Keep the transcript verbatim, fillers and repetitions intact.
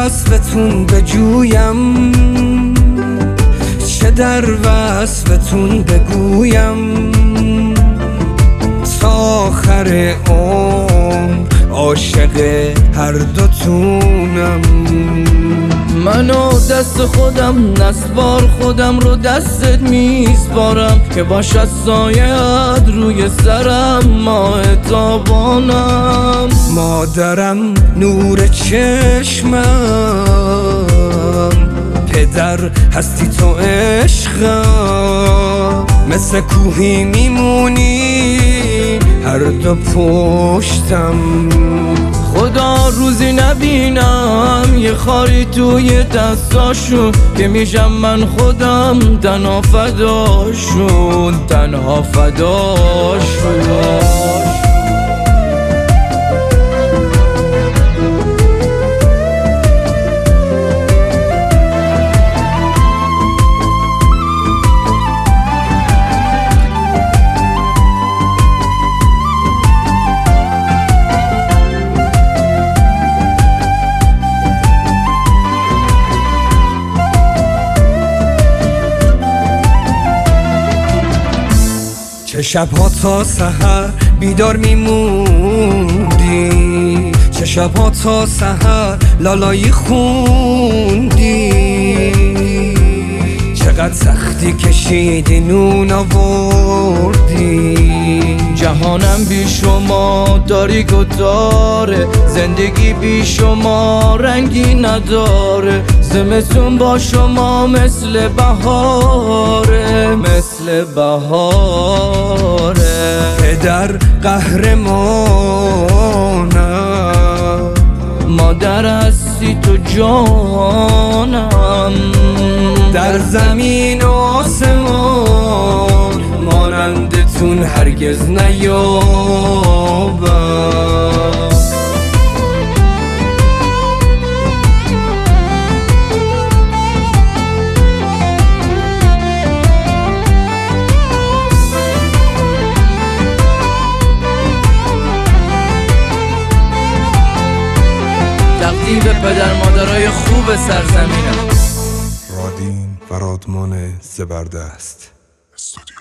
وصفتون بجویم، چه در وصفتون بگویم، تا آخر عمر عاشق هر دوتونم. منو دست خودم نسبار خودم رو دستت میسپارم، که باشد سایه‌ات روی سرم ماه تابانم. مادرم نور چشمم، پدر هستی تو عشقم، مثل کوهی میمونی هر دو پشتم. خدا روزی نبینم یه خاری توی دستاشون، که میشم من خودم تنها فداشون، تنها فداشون. چه شبها تا سحر بیدار میموندی، چه شبها تا سحر لالایی خوندی، چقدر سختی کشیدی نون آوردی. جهانم بی شما تاریک و تاره، زندگی بی شما رنگی نداره، زمستون با شما مثل بهاره، مثل بهاره. پدر قهرمانم، مادر هستی تو جانم، در زمین و آسمان مانندتون هرگز نیابم. تقدیم به پدر مادرای خوب سرزمینم. رادین و رادمان زبردست.